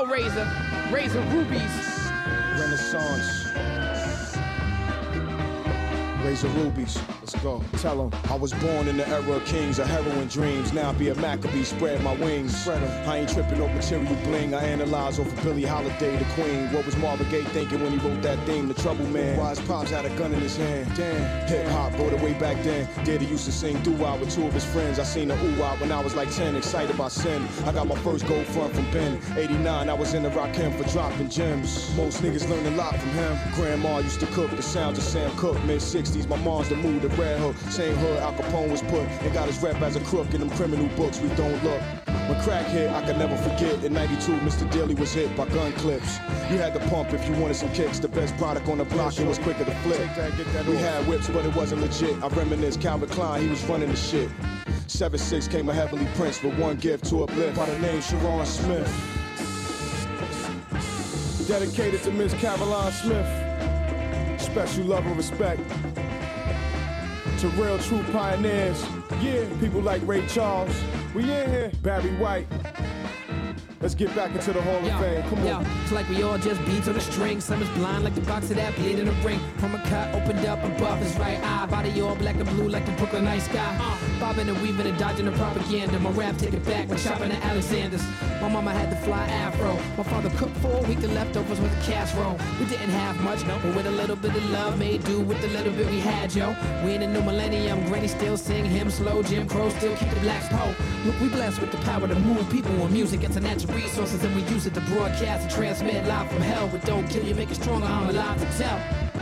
Hellraiser, Razor Rubies. Renaissance. Razor Rubies, let's go. Tell 'em I was born in the era of kings, of heroin dreams. Now I be a Maccabee, spread my wings. Spread 'em. I ain't tripping off material bling. I analyze off of Billie Holiday, the queen. What was Marvin Gaye thinking when he wrote that theme? The Trouble Man. Why his pops had a gun in his hand? Damn. Hip hop, go the way back then. Daddy used to sing doo-wop with two of his friends. I seen the ooh-wop when I was like 10, excited by sin. I got my first gold front from Ben. 89, I was in the Rakim for dropping gems. Most niggas learned a lot from him. Grandma used to cook the sounds of Sam Cooke. Mid-60s, my mom's the mood, the Red Hook. Same hood Al Capone was put and got his rep as a crook in them criminal books. We don't look. When crack hit, I could never forget. In 92, Mr. Daly was hit by gun clips. You had to pump if you wanted some kicks. The best product on the block, it was quicker to flip. We had whips, but it wasn't legit. I reminisce Calvin Klein, he was running the shit. 7'6" came a heavenly prince with one gift to uplift by the name Sharon Smith. Dedicated to Miss Caroline Smith. Special love and respect to real true pioneers. Yeah, people like Ray Charles. We in here. Barry White. Let's get back into the Hall of Fame. Come on. It's like we all just beats on the string. Some is blind like the box of that bleed in the ring. From a cut opened up above his right eye. Body all black and blue like the Brooklyn night sky. Bobbing and weaving and dodging the propaganda. My rap take it back when shopping at Alexander's. My mama had the fly afro. My father cooked for a week. The leftovers was a casserole. We didn't have much, but with a little bit of love, made do with the little bit we had, yo. We in the new millennium. Granny still sing him slow. Jim Crow still keep the blacks po. Look, we blessed with the power to move people with music. It's a natural resources and we use it to broadcast and transmit live from hell. But don't kill you, make it stronger. I'm alive to tell.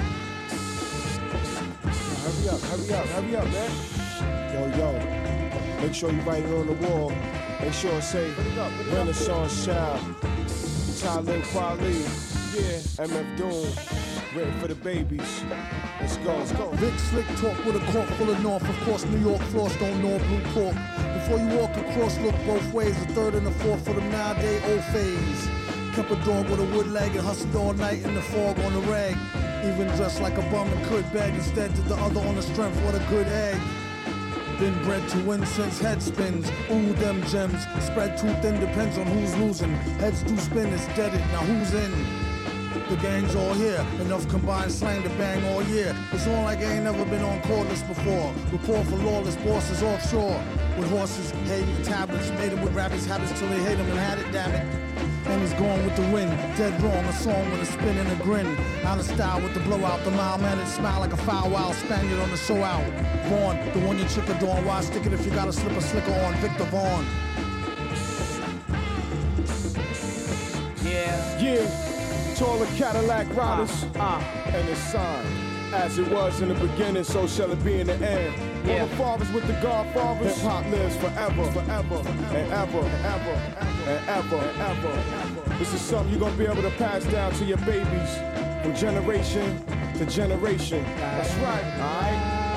Hurry up, man. Yo. Make sure you write it on the wall. Make sure it say Renaissance Child. Talib Kweli. Yeah. MF Doom. Written for the babies. Let's go. Big slick talk with a cork full of north. Of course, New York floors don't know blue pork. Before you walk across, look both ways. The third and the fourth for the nowadays old phase. Kept a dog with a wood leg and hustled all night in the fog on the rag. Even dressed like a bum and could beg. Instead did the other on the strength. What a good egg. Been bred to win since head spins. Ooh, them gems. Spread too thin, depends on who's losing. Heads do spin, it's deaded. Now who's in? The gang's all here. Enough combined slang to bang all year. It's on like I ain't never been on cordless before. Report for lawless bosses offshore. With horses, hay, and tablets. Made them with rabbits' habits till they hate them and had it, damn it. And he's going with the wind. Dead wrong, a song with a spin and a grin. Out of style with the blowout. The mild-mannered smile like a foul wild Spaniard on the show out. Vaughn, the one you trick adorn. Why stick it if you got a slipper slicker on? Victor Vaughn. Yeah. To all the Cadillac riders. And it's signed. As it was in the beginning, so shall it be in the end. All the fathers with the Godfathers. Hip hop lives forever, and ever. This is something you're gonna be able to pass down to your babies from generation to generation. That's right.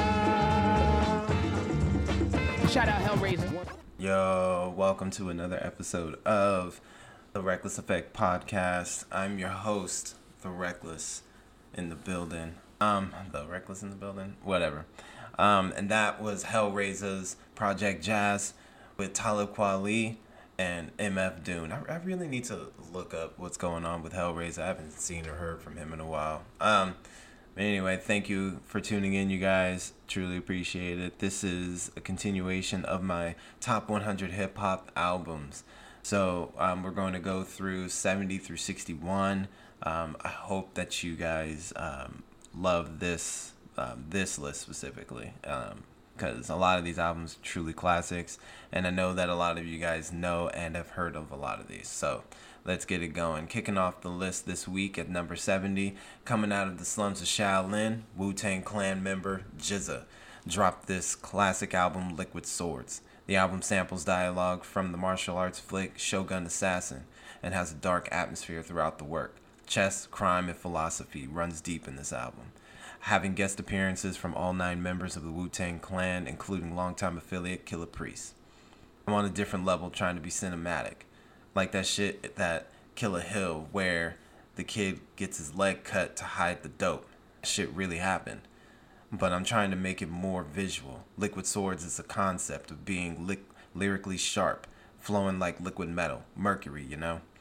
Alright. Shout out Hellraiser. Yo, welcome to another episode of the Reckless Effect Podcast. I'm your host, The Reckless in the building. The Reckless in the building? Whatever. And that was Hellraiser's Project Jazz with Talib Kweli and MF Doom. I really need to look up what's going on with Hellraiser. I haven't seen or heard from him in a while. But anyway, thank you for tuning in, you guys. Truly appreciate it. This is a continuation of my top 100 hip-hop albums. So we're going to go through 70 through 61. I hope that you guys love this list specifically, because a lot of these albums are truly classics, and I know that a lot of you guys know and have heard of a lot of these. So let's get it going. Kicking off the list this week at number 70, coming out of the slums of Shaolin, Wu-Tang Clan member GZA dropped this classic album, Liquid Swords. The album samples dialogue from the martial arts flick Shogun Assassin and has a dark atmosphere throughout the work. Chess, crime, and philosophy runs deep in this album, having guest appearances from all 9 members of the Wu-Tang Clan, including longtime affiliate Killah Priest. I'm on a different level trying to be cinematic, like that shit that Killer Hill where the kid gets his leg cut to hide the dope. That shit really happened. But I'm trying to make it more visual. Liquid Swords is a concept of being lyrically sharp, flowing like liquid metal, mercury, you know?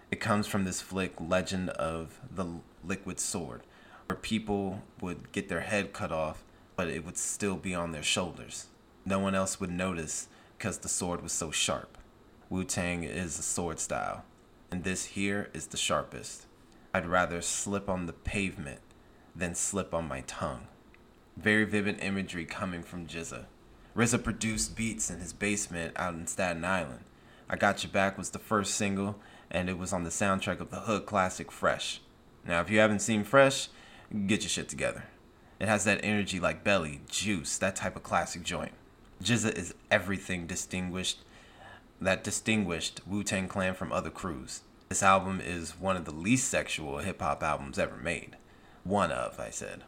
It comes from this flick Legend of the Liquid Sword, where people would get their head cut off, but it would still be on their shoulders. No one else would notice because the sword was so sharp. Wu-Tang is a sword style, and this here is the sharpest. I'd rather slip on the pavement than slip on my tongue. Very vivid imagery coming from GZA. RZA produced beats in his basement out in Staten Island. I Got Your Back was the first single, and it was on the soundtrack of the hood classic Fresh. Now, if you haven't seen Fresh, get your shit together. It has that energy like Belly, Juice, that type of classic joint. GZA is everything that distinguished Wu-Tang Clan from other crews. This album is one of the least sexual hip-hop albums ever made. One of.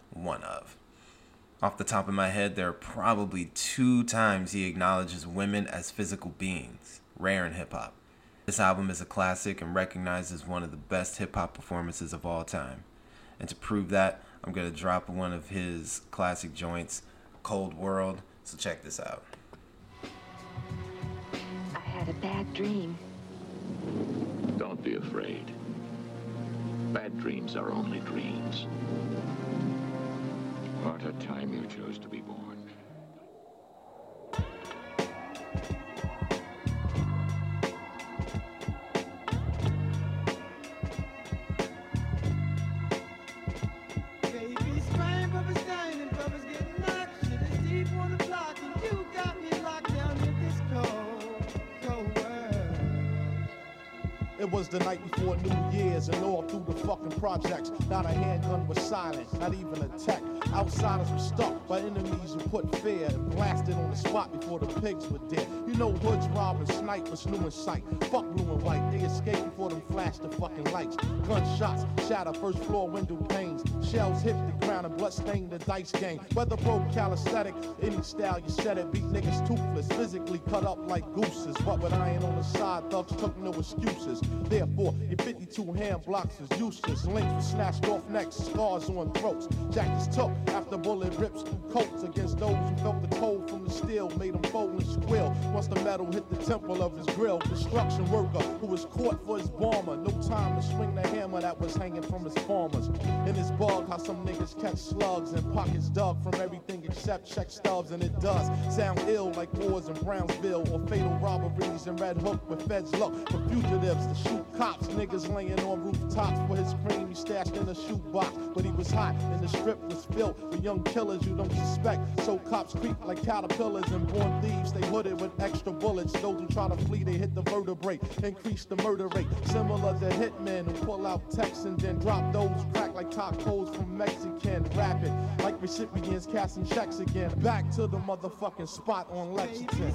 Off the top of my head, there are probably 2 times he acknowledges women as physical beings, rare in hip-hop. This album is a classic and recognized as one of the best hip-hop performances of all time. And to prove that, I'm going to drop one of his classic joints, Cold World. So check this out. I had a bad dream. Don't be afraid. Bad dreams are only dreams. What a time you chose to be born. It was the night before New Year's and all through the fucking projects. Not a handgun was silent, not even a tech. Outsiders were stuck by enemies who put fear and blasted on the spot before the pigs were dead. You know hoods rob and snipe was new in sight. Fuck blue and white, they escaped before them flashed the fucking lights. Gunshots shatter first floor window panes. Shells hit the ground and blood stained the dice game. Whether broke calisthenic, any style you said it. Beat niggas toothless, physically cut up like gooses. But with iron on the side, thugs took no excuses. Therefore, your 52 hand blocks is useless. Links were snatched off necks, scars on throats. Jackets took after bullet rips through coats against those who felt the cold from the steel, made them fold and squeal. Once the metal hit the temple of his grill, construction worker who was caught for his bomber. No time to swing the hammer that was hanging from his farmers. In his bug, how some niggas catch slugs and pockets dug from everything except check stubs, and it does sound ill like wars in Brownsville or fatal robberies in Red Hook where feds look for fugitives to shoot cops. Niggas laying on rooftops for his cream he stashed in a shoebox, but he was hot and the strip was filled with young killers you don't suspect. So cops creep like caterpillars and born thieves. They hooded with extra bullets. Those who try to flee, they hit the vertebrae, increase the murder rate. Similar to hitmen who pull out texts and then drop those crack like tacos from Mexican. Rapid like recipients casting checks again. Back to the motherfucking spot on Lexington.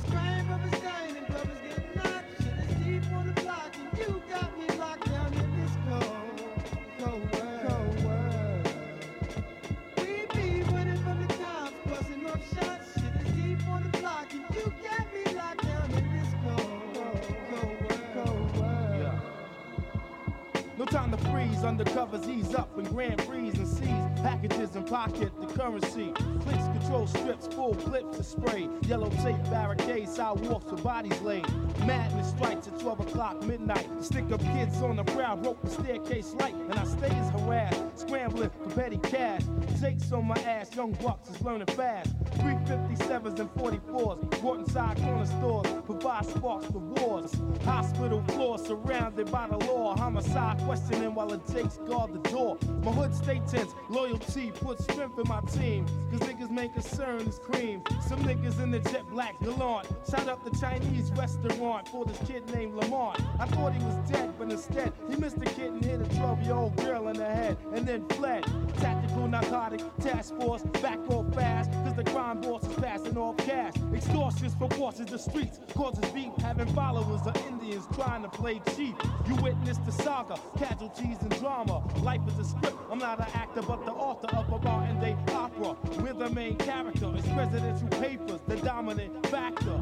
No time to freeze, undercovers ease up in Grand Prix and seize packages and pocket the currency. Clicks, control strips, full clips of spray. Yellow tape barricades, sidewalks with bodies laid. Madness strikes at 12 o'clock midnight. Stick up kids on the prowl, broke the staircase light, and I stays harassed, scrambling for petty cash. Jake's on my ass, young bucks is learning fast. 357s and 44s, brought inside corner stores, provide sparks for wars. Hospital floors surrounded by the law, homicide questioning while the Jakes guard the door. My hood stay tense, loyalty puts strength in my team, cause niggas main concern is cream. Some niggas in the jet black gallant shot up the Chinese restaurant for this kid named Lamont. I thought he was dead, but instead he missed a kid and hit a 12-year-old girl in the head and then fled. Tactical narcotic task force, back off fast, cause the crime boss is passing off cash. Extortions for forces the streets, causes beef, having followers of Indians trying to play cheap. You witness the saga, casualties and drama. Life is a script, I'm not an actor but the author of a modern day opera. We're the main character, it's presidential papers, the dominant factor.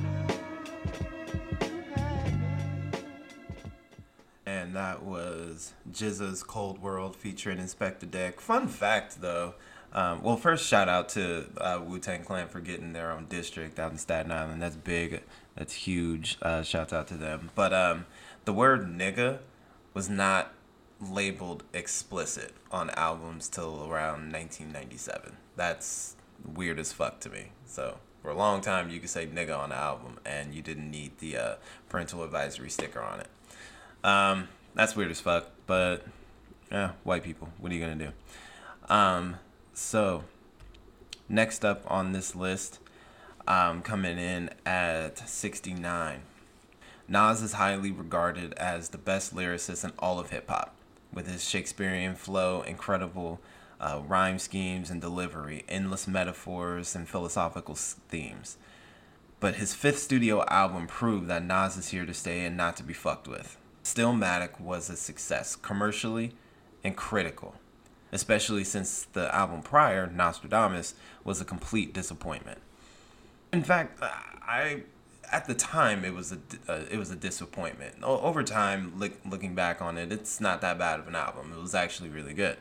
And that was GZA's Cold World featuring Inspector Deck. Fun fact, though. Well, first, shout out to Wu-Tang Clan for getting their own district out in Staten Island. That's big. That's huge. Shouts out to them. But the word nigga was not labeled explicit on albums till around 1997. That's weird as fuck to me. So for a long time, you could say nigga on the album, and you didn't need the parental advisory sticker on it. That's weird as fuck, but white people, what are you gonna do? So next up on this list, coming in at 69, Nas is highly regarded as the best lyricist in all of hip-hop, with his Shakespearean flow, incredible rhyme schemes and delivery, endless metaphors and philosophical themes. But his fifth studio album proved that Nas is here to stay and not to be fucked with. Stillmatic was a success, commercially and critical, especially since the album prior, Nostradamus, was a complete disappointment. In fact, at the time, it was a disappointment. Over time, looking back on it, it's not that bad of an album. It was actually really good.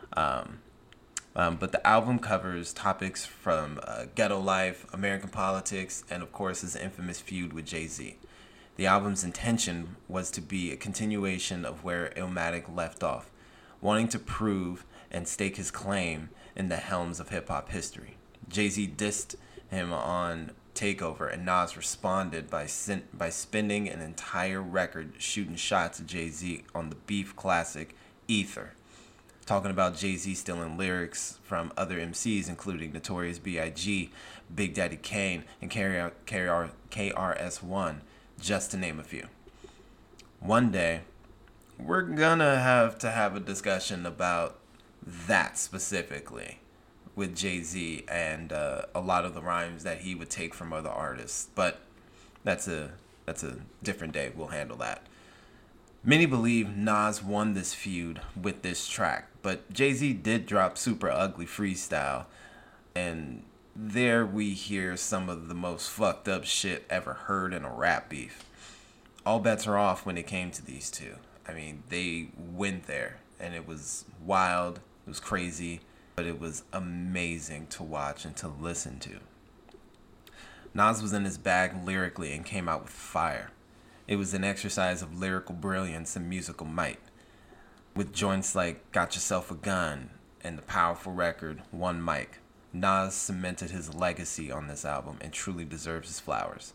But the album covers topics from ghetto life, American politics, and of course his infamous feud with Jay-Z. The album's intention was to be a continuation of where Illmatic left off, wanting to prove and stake his claim in the helms of hip-hop history. Jay-Z dissed him on Takeover, and Nas responded by spinning an entire record shooting shots at Jay-Z on the beef classic Ether, talking about Jay-Z stealing lyrics from other MCs, including Notorious B.I.G., Big Daddy Kane, and KRS-One, just to name a few. One day, we're gonna have to have a discussion about that specifically, with Jay-Z and a lot of the rhymes that he would take from other artists. But that's a different day. We'll handle that. Many believe Nas won this feud with this track, but Jay-Z did drop Super Ugly Freestyle, and there we hear some of the most fucked up shit ever heard in a rap beef. All bets are off when it came to these two. I mean, they went there, and it was wild, it was crazy, but it was amazing to watch and to listen to. Nas was in his bag lyrically and came out with fire. It was an exercise of lyrical brilliance and musical might, with joints like Got Yourself a Gun and the powerful record One Mic. Nas cemented his legacy on this album and truly deserves his flowers.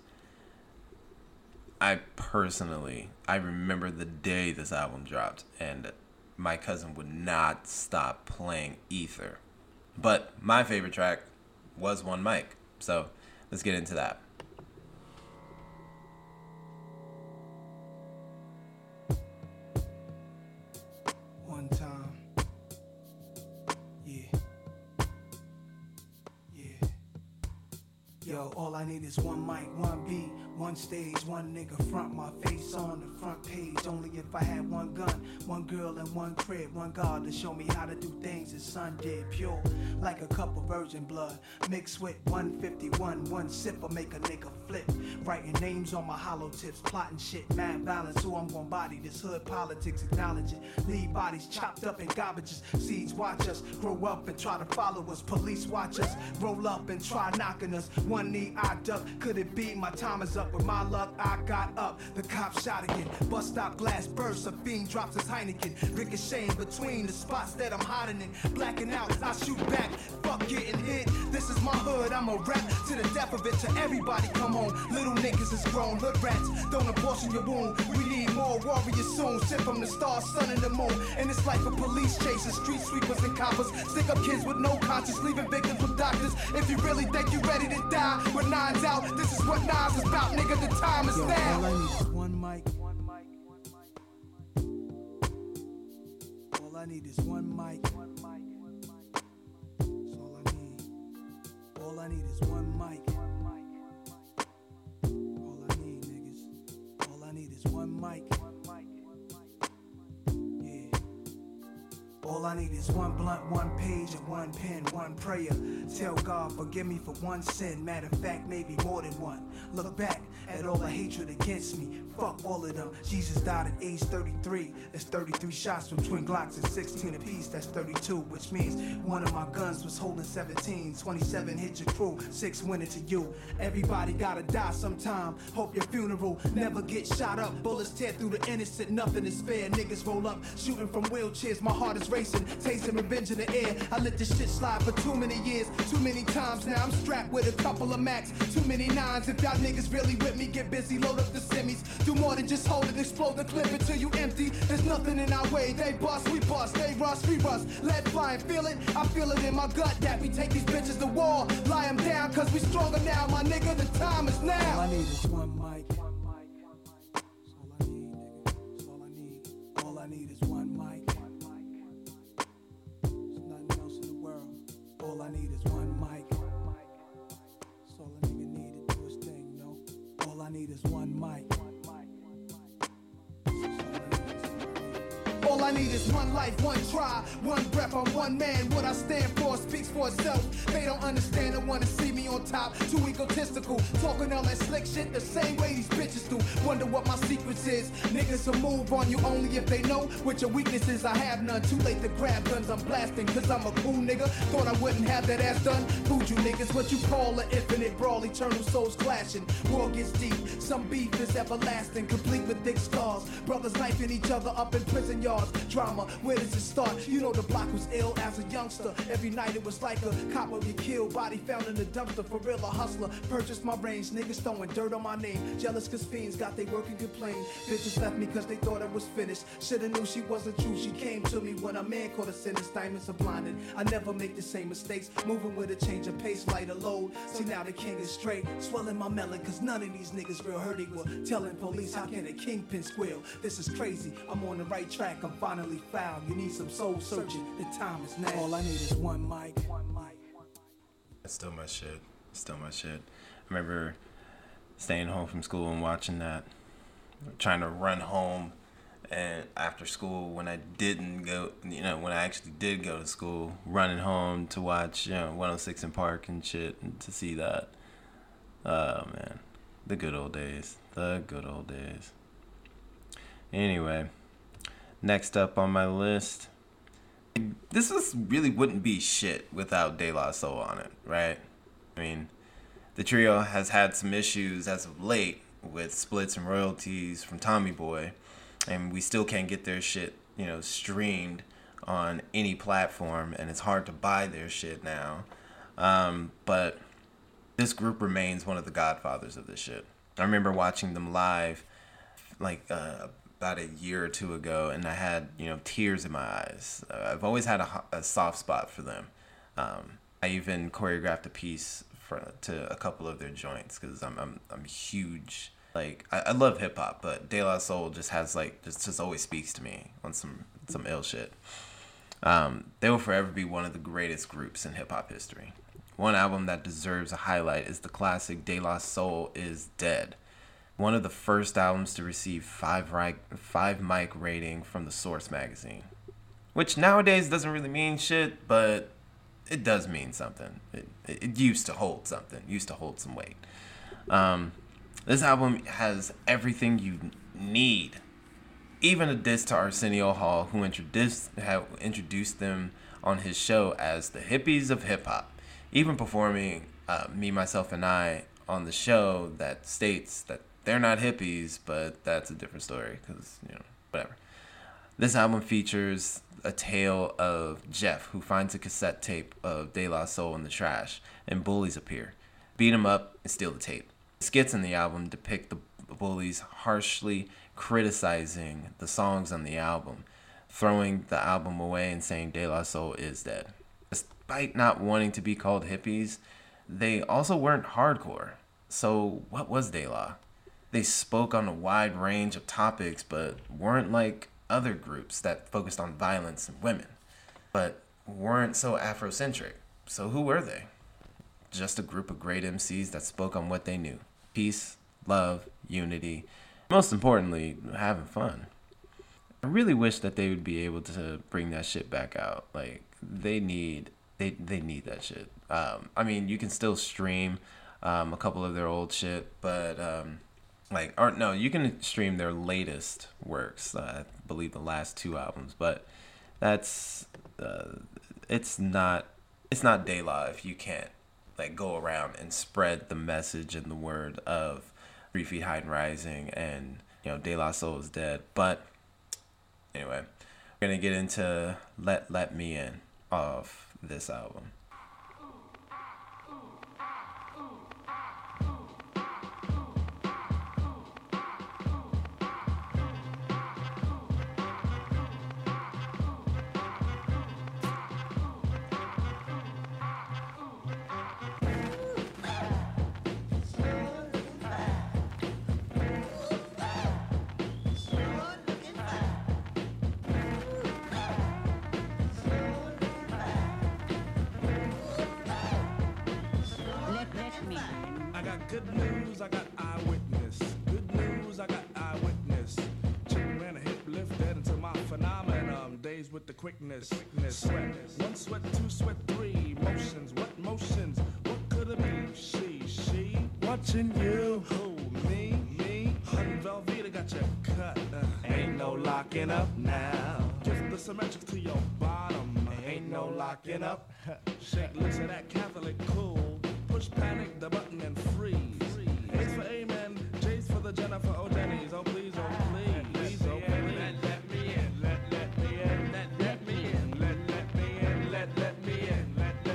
I remember the day this album dropped, and my cousin would not stop playing Ether. But my favorite track was One Mic. So let's get into that. One time. Yeah. Yo, all I need is one mic, one beat, one stage, one nigga front my face on the front page. Only if I had one gun, one girl and one crib, one God to show me how to do things his son did. Pure like a cup of virgin blood mixed with 151. One sip will make a nigga flip. Writing names on my hollow tips, plotting shit, mad balance. Who I'm gonna body? This hood politics, acknowledge it. Leave bodies chopped up in garbages. Seeds watch us grow up and try to follow us. Police watch us roll up and try knocking us. One knee I duck. Could it be my time is up? With my luck, I got up. The cop shot again. Bus stop glass bursts. A fiend drops his Heineken. Ricocheting between the spots that I'm hiding in. Blacking out, I shoot back. Fuck getting hit. This is my hood. I'm a rap to the death of it. To everybody, come on. Little niggas is grown. Hood rats. Don't abortion your wound. We need more warriors soon. Sent from the stars, sun, and the moon. And it's like a police chasing street sweepers and coppers. Stick up kids with no conscience, leaving victims with doctors. If you really think you ready to die with nines out, this is what Nas is about. Nigga, the time is now. All I need is one mic. All I need is one mic. That's all I need. All I need is one mic. All I need, niggas. All I need is one mic. Yeah. All I need is one blunt, one page, and one pen, one prayer. Tell God, forgive me for one sin. Matter of fact, maybe more than one. Look back, at all the hatred against me. Fuck all of them. Jesus died at age 33. That's 33 shots from twin Glocks and 16 apiece. That's 32, which means one of my guns was holding 17. 27 hit your crew, 6 went into you. Everybody gotta die sometime. Hope your funeral never get shot up. Bullets tear through the innocent, nothing is fair. Niggas roll up, shooting from wheelchairs. My heart is racing, tasting revenge in the air. I let this shit slide for too many years, too many times now. I'm strapped with a couple of Macs, too many nines. If y'all niggas really with me, get busy, load up the semis. Do more than just hold it, explode the clip until you empty. There's nothing in our way. They bust, we bust. They rust, we rust. Let fly and feel it. I feel it in my gut that we take these bitches to war. Lie them down, cause we stronger now. My nigga, the time is now. All I need is one mic. That's all I need, nigga. That's all I need. All I need is one mic. There's nothing else in the world. All I need is one mic. That's all a nigga need to do his thing, you know. All I need is one mic. All I need is one life, one try, one breath, I'm one man. What I stand for speaks for itself. They don't understand and wanna see me on top. Too egotistical, talking all that slick shit the same way these bitches do. Wonder what my secrets is. Niggas will move on you only if they know what your weaknesses. I have none. Too late to grab guns, I'm blasting cause I'm a cool nigga. Thought I wouldn't have that ass done. Food you niggas, what you call an infinite brawl. Eternal souls clashing, war gets deep. Some beef is everlasting, complete with thick scars. Brothers knifing each other up in prison yards. Drama, where does it start? You know the block was ill as a youngster. Every night it was like a cop would get killed. Body found in the dumpster, for real a hustler. Purchased my range, niggas throwing dirt on my name. Jealous cause fiends got they work and complain. Bitches left me cause they thought I was finished. Shoulda knew she wasn't true, she came to me when a man caught a sentence. Diamonds are blinded, I never make the same mistakes. Moving with a change of pace, lighter load. See now the king is straight, swelling my melon cause none of these niggas real hurt. They were telling police how can a kingpin squeal. This is crazy, I'm on the right track, I'm finally found. You need some soul searching, the time is now. All I need is one mic. That's still my shit. Still my shit. I remember staying home from school and watching that. Trying to run home and after school when I didn't go, when I actually did go to school, running home to watch, 106 in Park and shit and to see that. Oh man, the good old days. The good old days. Anyway, next up on my list, this really wouldn't be shit without De La Soul on it, right? I mean, the trio has had some issues as of late with splits and royalties from Tommy Boy, and we still can't get their shit, streamed on any platform, and it's hard to buy their shit now. But this group remains one of the godfathers of this shit. I remember watching them live, about a year or two ago, and I had tears in my eyes. I've always had a soft spot for them. I even choreographed a piece to a couple of their joints because I'm huge. Like I love hip hop, but De La Soul just has just always speaks to me on some ill shit. They will forever be one of the greatest groups in hip hop history. One album that deserves a highlight is the classic De La Soul Is Dead. One of the first albums to receive 5 mic rating from the Source magazine, which nowadays doesn't really mean shit, but it does mean something. It used to hold something. Used to hold some weight. This album has everything you need. Even a diss to Arsenio Hall, who introduced them on his show as the hippies of hip hop. Even performing Me, Myself, and I on the show that states that they're not hippies, but that's a different story because, whatever. This album features a tale of Jeff, who finds a cassette tape of De La Soul in the trash, and bullies appear, beat him up, and steal the tape. Skits in the album depict the bullies harshly criticizing the songs on the album, throwing the album away and saying De La Soul is dead. Despite not wanting to be called hippies, they also weren't hardcore. So what was De La? They spoke on a wide range of topics, but weren't like other groups that focused on violence and women, but weren't so Afrocentric. So who were they? Just a group of great MCs that spoke on what they knew. Peace, love, unity, most importantly, having fun. I really wish that they would be able to bring that shit back out. Like, they need that shit. I mean, you can still stream a couple of their old shit, but You can stream their latest works. I believe the last 2 albums, but that's it's not De La if you can't like go around and spread the message and the word of 3 Feet High and Rising and De La Soul is Dead. But anyway, we're gonna get into Let Me In of this album. Good news, I got eyewitness. Good news, I got eyewitness. Chicken ran a hip lift dead into my phenomenon. Days with the quickness. Sweat. 1 sweat, 2 sweat, 3 motions. What motions? What could it be? She. Watching you. Who? Me. Hun Velveeta got you cut. Ain't no locking up now. Just the symmetrics to your bottom. Ain't no locking up. Shake loose of that Catholic cool. Push panic, the button and freeze. A's for amen, J's for the Jennifer O'Denny's. Oh please, oh please, oh please. Let me in, let me in, let me in, let me in, let me in,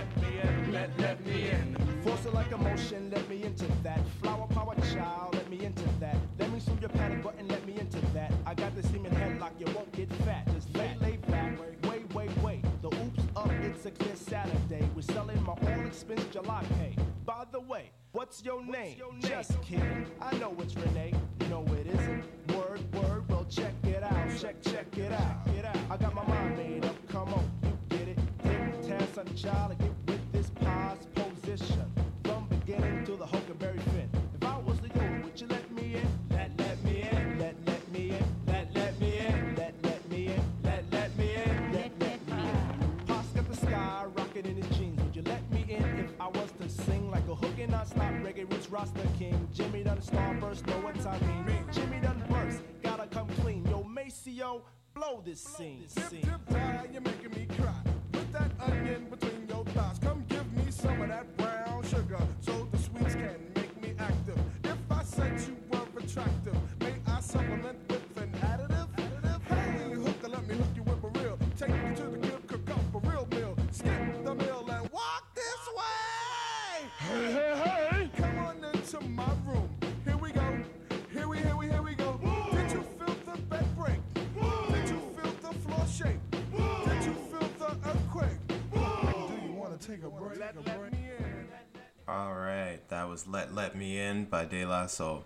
let me in. Force it like emotion, let me into that. Flower power child, let me into that. Let me swing your panic button, let me into that. I got the semen headlock, you won't get fat. Just lay back, wait. The oops up, it's a clear Saturday. We're selling my all-expense July pay. By the way, what's your name? Just kidding. I know it's Renee. No, it isn't. Word. Well, check it out. Check it out. I got my mind made up. Come on, you get it. Take task on the child and get with this pause position. From beginning to the Huckleberry Finn. If I was the you, would you let me in? Let me in. Let me in. Let me in. Let me in. Let me in. Let me in. Pops got the sky rocking in his jeans. Would you let me in if I was to sing like a hook and non-stop reggae roots Rasta King? Jimmy done starburst, know what I mean. Jimmy done burst, gotta come clean. Yo, Maceo, blow this scene. Dip, die, you're making me cry. With that onion between your thighs, come give me some of that brown sugar, so the sweets can make me active. If I said you were attractive, may I supplement with an additive? Hey, hooker, let me hook you with a reel. Take you to the crib, cook up a real meal. Skip the meal and walk this way. Hey. Come on into my room. Here we go. Here we go. Did you feel the bed break? Did you feel the floor shake? Did you feel the earthquake? Do you want to take a break? Let me in. All right, that was Let Me In by De La Soul.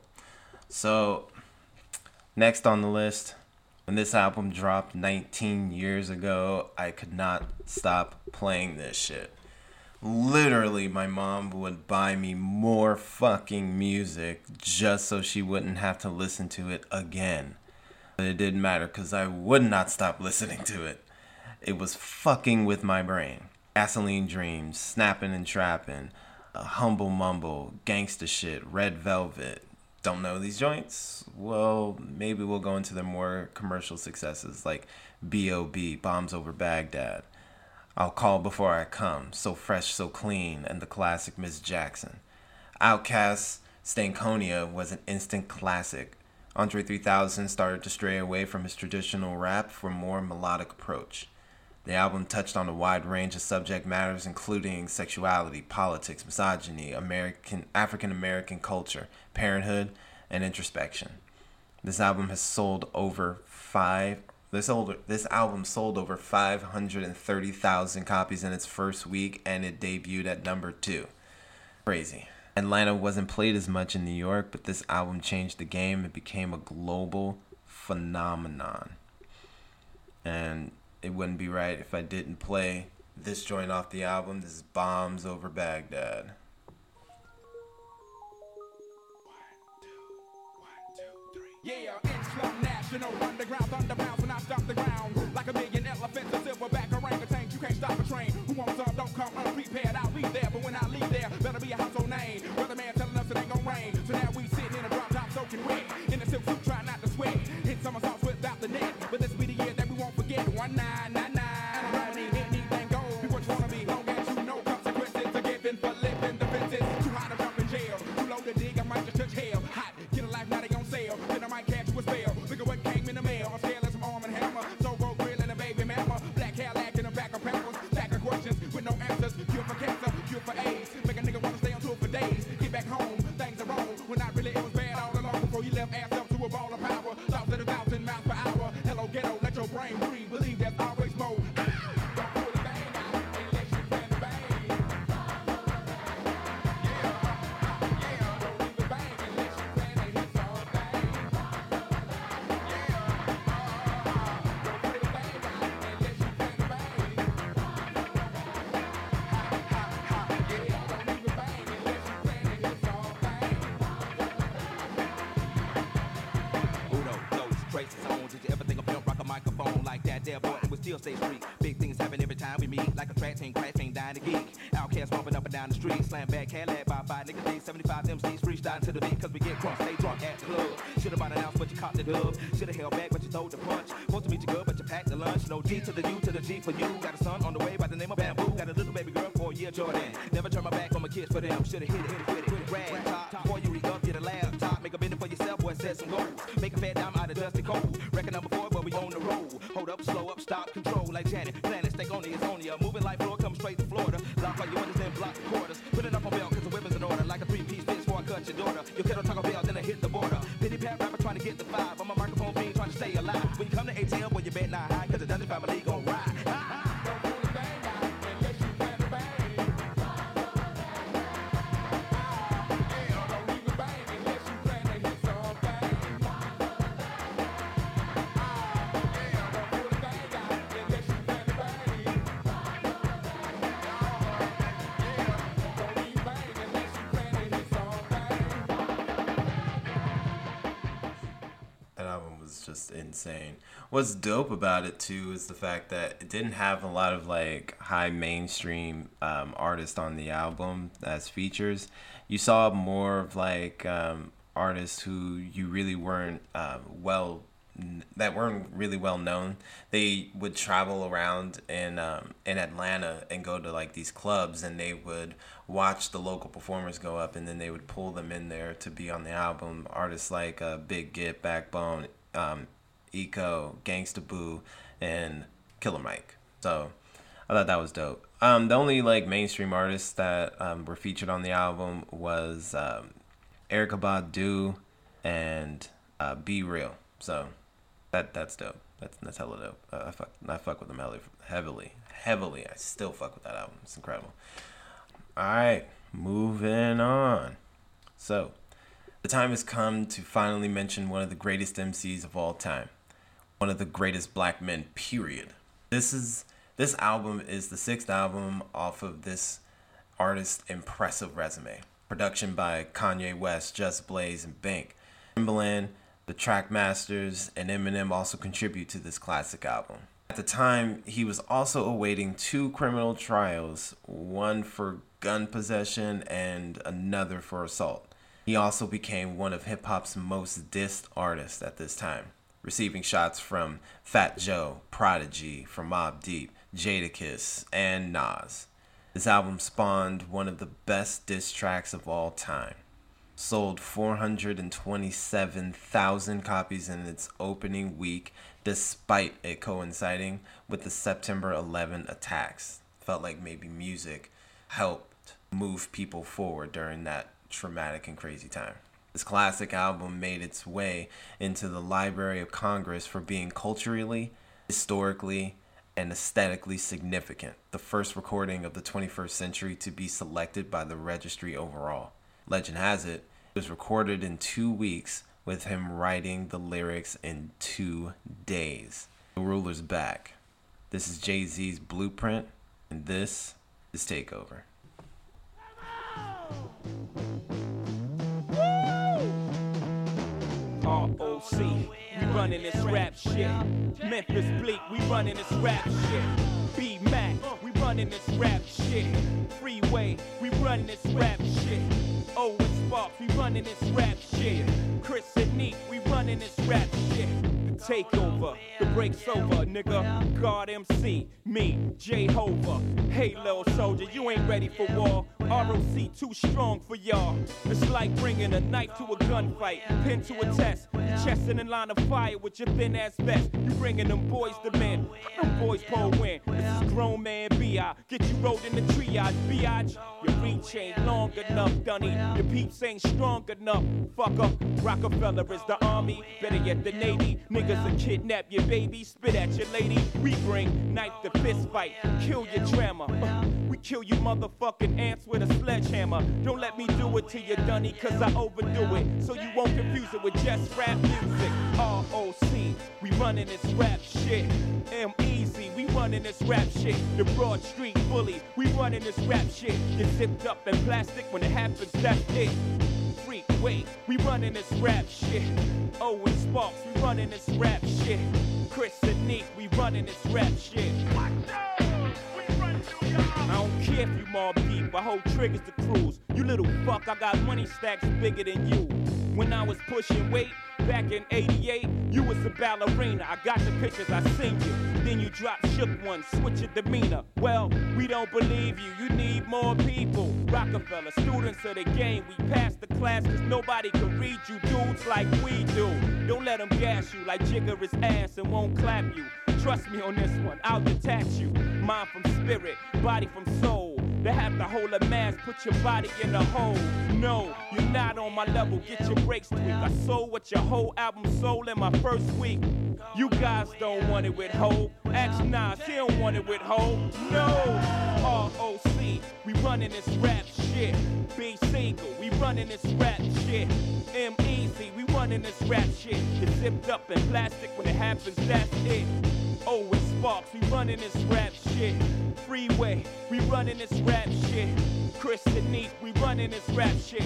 So, next on the list, when this album dropped 19 years ago, I could not stop playing this shit. Literally, my mom would buy me more fucking music just so she wouldn't have to listen to it again. But it didn't matter because I would not stop listening to it. It was fucking with my brain. Gasoline Dreams, Snappin' and Trappin', Humble Mumble, Gangsta Shit, Red Velvet. Don't know these joints? Well, maybe we'll go into the more commercial successes like B.O.B., Bombs Over Baghdad. I'll Call Before I Come, So Fresh, So Clean, and the classic Miss Jackson. Outkast's Stankonia was an instant classic. Andre 3000 started to stray away from his traditional rap for a more melodic approach. The album touched on a wide range of subject matters including sexuality, politics, misogyny, African American culture, parenthood, and introspection. This album sold over 530,000 copies in its first week, and it debuted at number 2. Crazy. Atlanta wasn't played as much in New York, but this album changed the game. It became a global phenomenon. And it wouldn't be right if I didn't play this joint off the album. This is Bombs Over Baghdad. 1, 2, 3. Yeah, it's Club National, underground, thunderbounds when I stop the ground. Like a million elephants, a silverback orangutan, you can't stop a train. Who wants some, don't come unprepared, I'll be there. But when I leave there, better be a household name. Weatherman telling us it ain't gon' rain. So now we sitting in a drop top soaking wet. Stay street. Big things happen every time we meet. Like a track team, crash team, dying to geek. Outcast bumping up and down the street. Slam back, Cadillac, bye-bye. Niggas need 75 MCs freestyle to the beat. Cause we get drunk, stay drunk at the club. Should've bought an ounce, but you caught the dub. Should've held back, but you throw the punch. Supposed to meet you good, but you packed the lunch. No D to the U to the G for you. Got a son on the way by the name of Bamboo. Got a little baby girl for a year, Jordan. Never turn my back on my kids for them. Should've hit it with it. Rag top, before you re-up, get a laptop. Make a bend for yourself, boy, set some goals. Make a fat dime out of dusty cold. Record number 4, but we on the road. Hold up, slow up, stop, control like Janet. Planet, stay on it's on ya. Moving like floor, come straight to Florida. Lock all your windows, then block the quarters. Put it up on belt, cause the weapon's in order. Like a 3-piece bitch before I cut your daughter. Your kettle Taco Bell, then I hit the border. Pity pat rapper trying to get the 5. I'm a microphone fiend trying to stay alive. When you come to ATL, well, you bet not high, cause the Dungeon family gon' ride. Just insane. What's dope about it too is the fact that it didn't have a lot of like high mainstream artists on the album as features. You saw more of like artists who you really weren't that weren't really well known. They would travel around in Atlanta and go to like these clubs, and they would watch the local performers go up, and then they would pull them in there to be on the album. Artists like Big Git, Backbone, Eco, Gangsta Boo, and Killer Mike. So I thought that was dope. The only like mainstream artists that were featured on the album was Erykah Badu and Be Real. So that's dope. That's hella dope. I fuck with them heavily. I still fuck with that album. It's incredible. All right, moving on. So the time has come to finally mention one of the greatest MCs of all time. One of the greatest black men, period. This album is the 6th album off of this artist's impressive resume. Production by Kanye West, Just Blaze, and Bank. Timbaland, the Trackmasters, and Eminem also contribute to this classic album. At the time, he was also awaiting 2 criminal trials, one for gun possession and another for assault. He also became one of hip-hop's most dissed artists at this time, receiving shots from Fat Joe, Prodigy, from Mobb Deep, Jadakiss, and Nas. This album spawned one of the best diss tracks of all time. Sold 427,000 copies in its opening week, despite it coinciding with the September 11 attacks. Felt like maybe music helped move people forward during that traumatic and crazy time. This classic album made its way into the Library of Congress for being culturally, historically, and aesthetically significant. The first recording of the 21st century to be selected by the registry overall. Legend has it, it was recorded in 2 weeks, with him writing the lyrics in 2 days. The ruler's back. This is Jay-Z's Blueprint, and this is Takeover. ROC, we running this rap shit. Memphis Bleak, we running this rap shit. B-Mac, we running this rap shit. Freeway, we running this rap shit. Owen Sparks, we running this rap shit. Chris and Neek, we running this rap shit. The takeover. The break's over, nigga. God MC, me, Jehovah. Hey, little soldier, you ain't ready for war. ROC too strong for y'all. It's like bringing a knife to a gunfight, pin to a test. Your chest in a line of fire with your thin ass vest. You bringing them boys to men. Them boys pull win. This is grown man B.I. Get you rolled in the triage, biatch. Your reach ain't long enough, Dunny. Your peeps ain't strong enough. Fuck up. Rockefeller is the army, better yet the Navy. Niggas will kidnap your baby, spit at your lady. We bring knife to fist fight, kill your drama. We kill you motherfucking ants with a sledgehammer. Don't let me do it to you, Dunny, cause I overdo it. So you won't confuse it with just rap music. ROC, we running this rap shit. M-Easy, we running this rap shit. The Broad Street Bully, we running this rap shit. Get zipped up in plastic when it happens, that's it. Wait, we running this rap shit. Owen Sparks, we running this rap shit. Chris and Nick, we running this rap shit. I don't care if you mob deep, I hold triggers to cruise. You little fuck, I got money stacks bigger than you. When I was pushing weight, back in 88, you was a ballerina. I got the pictures, I seen you. Then you dropped shook one, switch your demeanor. Well, we don't believe you, you need more people. Rockefeller, students of the game, we passed the class cause nobody can read you dudes like we do. Don't let them gas you like Jigger is ass and won't clap you. Trust me on this one, I'll detach you. Mind from spirit, body from soul. They have to hold a mask, put your body in a hole. No, you're not on my level, get your brakes tweaked. I sold what your whole album sold in my first week. You guys don't want it with Ho. Ask Nas, he don't want it with Ho. No, ROC, we running this rap shit. B Single, we running this rap shit. M-Easy, we running this rap shit. Get zipped up in plastic when it happens, that's it. Owen Sparks, we running this rap shit. Freeway, we running this rap shit. Chris and Neat, we running this rap shit.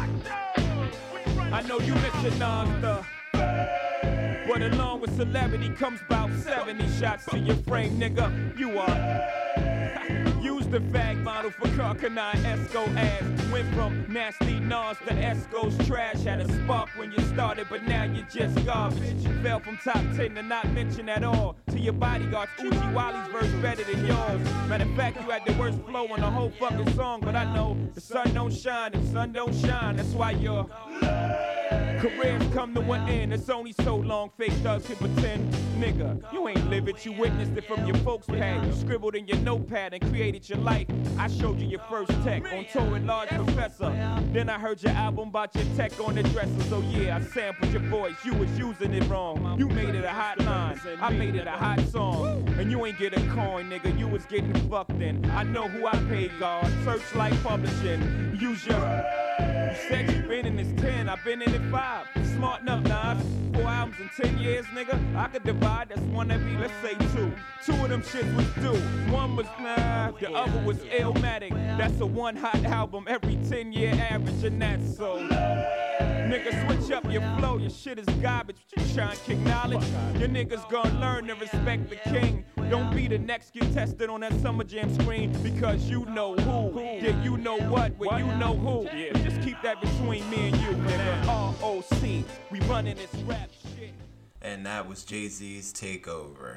I know you listen Nas, but along with celebrity comes about 70 shots to your frame, nigga. You are. Use the fag model for Carcanine Esco ass. Went from nasty Nas to Esco's trash. Had a spark when you started, but now you're just garbage. Fell from top 10 to not mention at all. To your bodyguards, Uchi Wally's verse better than yours. Matter of fact, you had the worst flow on the whole fucking song. But I know the sun don't shine and sun don't shine. That's why your careers come to an end. It's only so long fake thugs can pretend. Nigga, you ain't live it, you witnessed it from your folks' pad. You scribbled in your notepad and created your life. I showed you your first tech on tour with Large Professor. Then I heard your album about your tech on the dresser. So yeah, I sampled your voice, you was using it wrong. You made it a hot line, I made it a hot song. And you ain't get a coin, nigga, you was getting fucked in. I know who I paid, God. Searchlight Publishing. Use your... You said you been in this 10, I've been in it 5. Smarten up, Nas. 4 albums in 10 years, nigga. I could divide, that's one that be, let's say 2. 2 of them shits was due. One was the other was Illmatic. That's a one hot album every 10-year average, and that's so. Nigga, switch up your flow, your shit is garbage. You trying to kick knowledge? Your niggas gonna learn to respect the king. Don't be the next get tested on that Summer Jam screen because you know who. Yeah, you know what, well, you know who. Yeah. Just keep that between me and you, nigga. ROC, we running this rap shit. And that was Jay-Z's Takeover.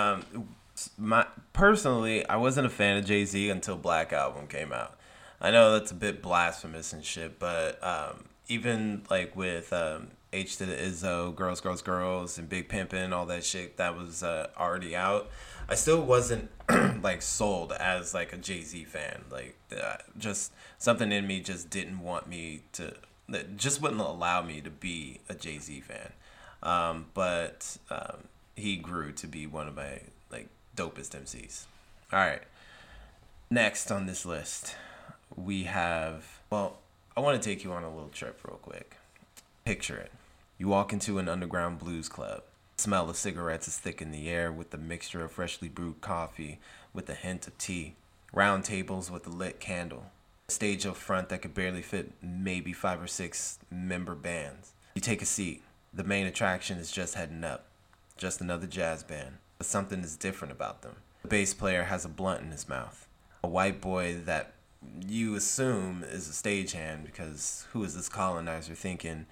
Personally, I wasn't a fan of Jay-Z until Black Album came out. I know that's a bit blasphemous and shit, but even like with H to the Izzo, Girls, Girls, Girls, and Big Pimpin', all that shit that was already out, I still wasn't like sold as like a Jay-Z fan. Like just something in me just didn't want me to, just wouldn't allow me to be a Jay-Z fan. But he grew to be one of my like dopest MCs. All right, next on this list we have, well, I want to take you on a little trip real quick. Picture it. You walk into an underground blues club. The smell of cigarettes is thick in the air with the mixture of freshly brewed coffee with a hint of tea. Round tables with a lit candle. A stage up front that could barely fit maybe 5 or 6 member bands. You take a seat. The main attraction is just heading up. Just another jazz band. But something is different about them. The bass player has a blunt in his mouth. A white boy that you assume is a stagehand because who is this colonizer thinking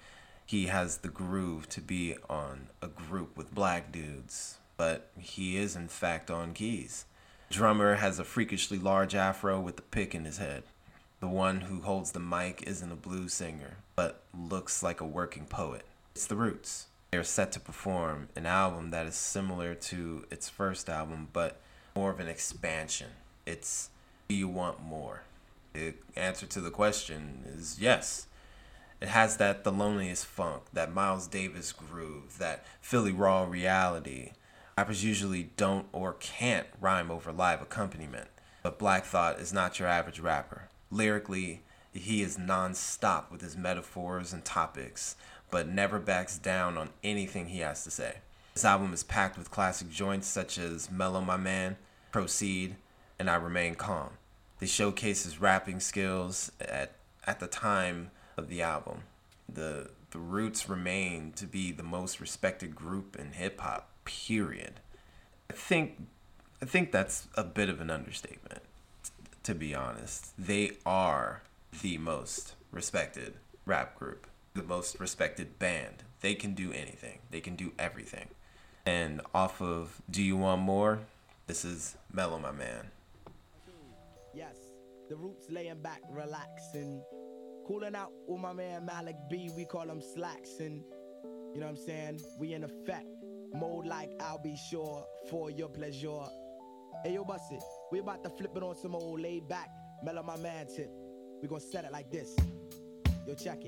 he has the groove to be on a group with black dudes, but he is in fact on keys. Drummer has a freakishly large afro with a pick in his head. The one who holds the mic isn't a blues singer, but looks like a working poet. It's the Roots. They are set to perform an album that is similar to its first album, but more of an expansion. It's Do You Want More? The answer to the question is yes. It has that The Loneliest funk, that Miles Davis groove, that Philly raw reality. Rappers usually don't or can't rhyme over live accompaniment, but Black Thought is not your average rapper. Lyrically, he is non-stop with his metaphors and topics, but never backs down on anything he has to say. This album is packed with classic joints such as Mellow My Man, Proceed, and I Remain Calm. They showcase his rapping skills at the time of the album. The Roots remain to be the most respected group in hip-hop, period. I think that's a bit of an understatement, to be honest. They are the most respected rap group, the most respected band. They can do anything. They can do everything. And off of Do You Want More, this is Mellow My Man. Yes, the Roots laying back, relaxing, cooling out with my man Malik B. We call him slacks, and you know what I'm saying? We in effect mode like I'll be sure for your pleasure. Hey yo, bust it. We about to flip it on some old laid back, Mellow My Man tip. We gonna set it like this. Yo, check it.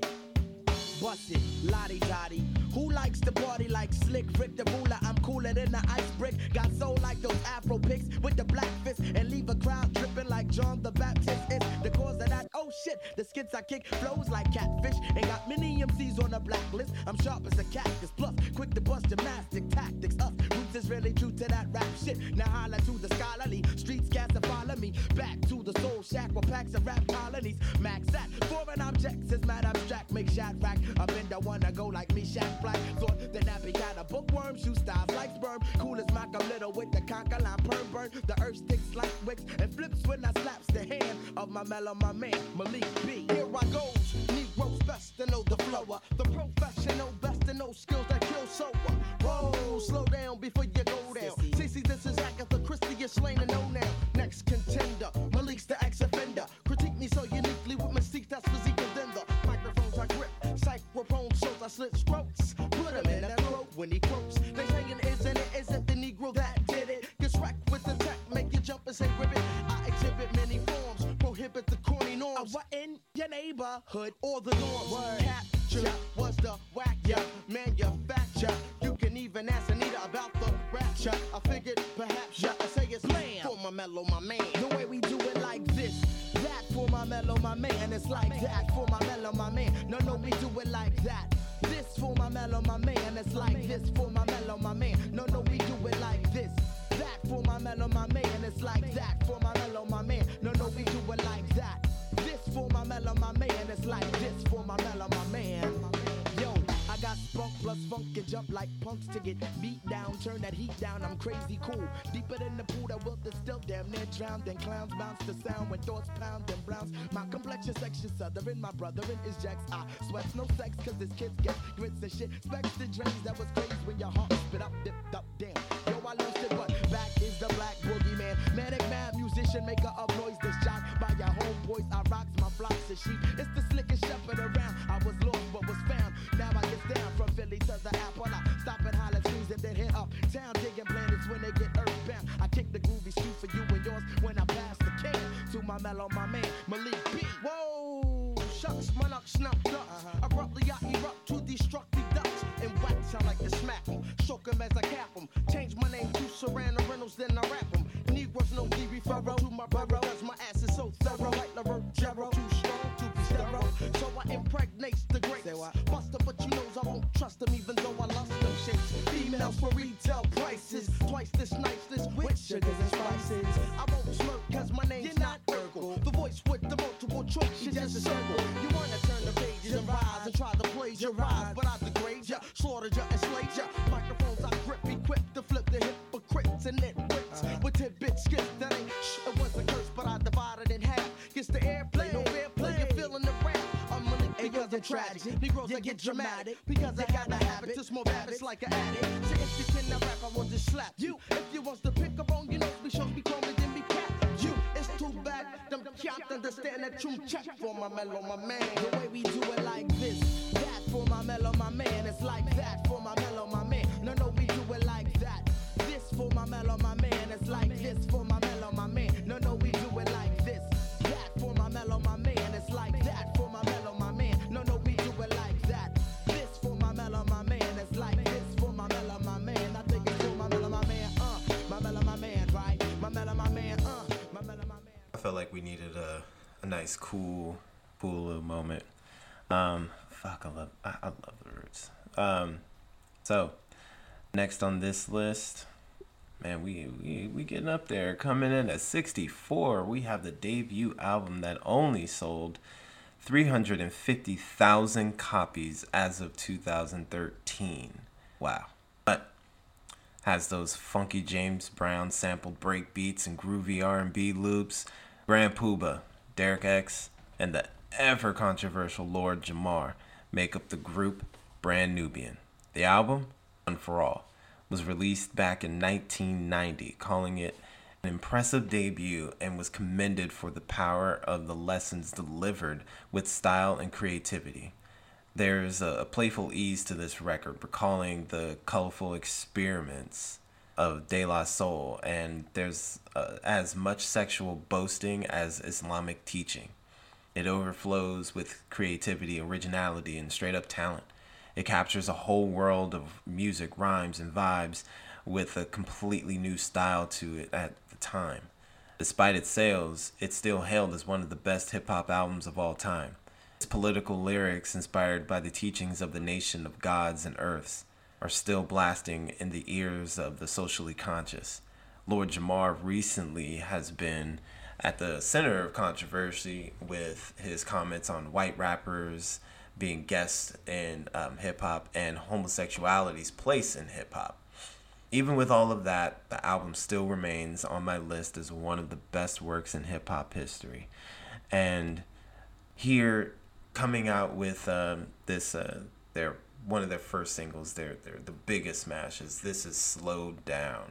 Bust it, lottie dottie. Who likes to party like Slick Rick the Ruler? I'm cooler than the ice brick. Got soul like those Afro pics with the black fist and leave a crowd dripping like John the Baptist. It's the cause of that. Oh shit, the skits I kick flows like catfish and got many MCs on the blacklist. I'm sharp as a cactus, plus quick to bust gymnastic tactics. Us Roots is really true to that rap shit. Now holla to the scholarly streets, cast to follow me back to the soul shack where packs of rap colonies. Max at foreign objects is mad abstract, make shot rack. Up in the wanna go like me, Shaq Black. Thought the nappy got a bookworm, shoe styles like sperm. Cool as Malcolm Little with the conker line perm burn. The earth sticks like wicks and flips when I slaps the hand of my Mellow My Man, Malik B. Here I goes, Negroes best to know the flower. The professional best to know skills that kill sober. Whoa, slow down before you go down. CC, this is Agatha Christie, you're slain and know now. Next contender, Malik's the ex-offender. Critique me so uniquely with mystique, that's physique and then the microphones I grip. Microphone shows I slit strokes. Put him in that throat when he croaks. They saying isn't the Negro that did it. Gets wrecked with the tech, make you jump and say ribbit. I exhibit many forms, prohibit the corny norms. I in your neighborhood or the norms. Capture was the whack, yeah, manufacture. You can even ask Anita about the rapture. I figured perhaps I say it's slam for my Mellow My Man. The way we do it like this, that for my Mellow My Man. It's like that for my Mellow My Man. No, we do it like that. This for my Mellow My Man. It's like this for my Mellow My Man. No, we do it like this. That for my Mellow My Man. It's like that for my Mellow My Man. No, we do it like that. This for my Mellow My Man. It's like this for my Mellow My Man. Yo, I got spunk plus funk and jump like punks to get beat down. Turn that heat down, I'm crazy cool. Deeper than the pool that will still damn near drowned. Then clowns bounce the sound when thoughts pound and browns. My complexion section southern, my brother is Jacks. I sweats no sex cause this kids get grits and shit. Specs the drains that was crazy when your heart spit up, dipped up, damn. Yo, I lost it, but back is the black boogeyman. Manic mad musician, maker of noise that's shot by your homeboys. I rocks my flocks of sheep. It's the slickest shepherd around. I was lost but was found. Now I get down from Philly to the Apple. I stop at Holland Trees and then hit up town digging planets when they get earthbound. I kick the groovy street for you and yours when I pass the can to my Mellow My Man, Malik B. Whoa, shucks, my nuck snuffed up. Abruptly I erupt to destructive ducks and wax. I like to smack them, shock them as I cap them. Change my name to Serrano Reynolds, then I rap them. Negroes no D referral to my brother, cause my ass is so thorough. Like LaRoe Jarrow, too strong to be sterile. So I impregnate the grapes. Bust them, but you knows I won't trust them, even though I lost them shapes. Females for retail prices, twice this niceness with sugars and spices. I won't smirk, cause my name's not Urkel. The voice with the multiple choice, shit just a circle. You wanna turn the pages and rise and try to plagiarize, but I degrade ya, slaughtered ya and slayed ya. Microphones I grip, equipped to flip the hypocrites and nitwits with tidbit skips that ain't it was a curse, but I divided in half. Gets the airplay, no fair play, you're feeling the rap. I'm Malik because because I'm tragic. Negroes that get dramatic because I got a habit to smoke habits like an addict. So if you can rap, I want to slap you. If you want to pick up on, you know, we shows me chromey, then be cat. You, it's too bad, them can't understand that true check for my mellow, my man. The way we do it like this, that for my mellow, my man. It's like that for my mellow, my man. No, we do it like that. This for my mellow, my man. It's like this for my mellow, my man. No, we do it like this. That for my mellow, my man. It's like that for my mellow, my man. No, we do it like that. This for my mellow, my man. It's like this for my mellow, my man. I think it's for my mellow, my man. My mellow, my man, right? My mellow, my man. My mellow, my man. I felt like we needed a nice, cool little moment. I love the Roots. So next on this list, man, we getting up there. Coming in at 64, we have the debut album that only sold 350,000 copies as of 2013. Wow. But has those funky James Brown sampled break beats and groovy R&B loops. Grand Puba, Derek X, and the ever controversial Lord Jamar make up the group Brand Nubian. The album, One for All, was released back in 1990, calling it an impressive debut and was commended for the power of the lessons delivered with style and creativity. There's a playful ease to this record, recalling the colorful experiments of De La Soul, and there's as much sexual boasting as Islamic teaching. It overflows with creativity, originality, and straight-up talent. It captures a whole world of music, rhymes, and vibes with a completely new style to it at the time. Despite its sales, it's still hailed as one of the best hip-hop albums of all time. Its political lyrics, inspired by the teachings of the nation of gods and earths, are still blasting in the ears of the socially conscious. Lord Jamar recently has been at the center of controversy with his comments on white rappers being guests in hip-hop and homosexuality's place in hip-hop. Even with all of that, the album still remains on my list as one of the best works in hip-hop history. And here, coming out with their one of their first singles, they're the biggest smashes. This is Slowed Down.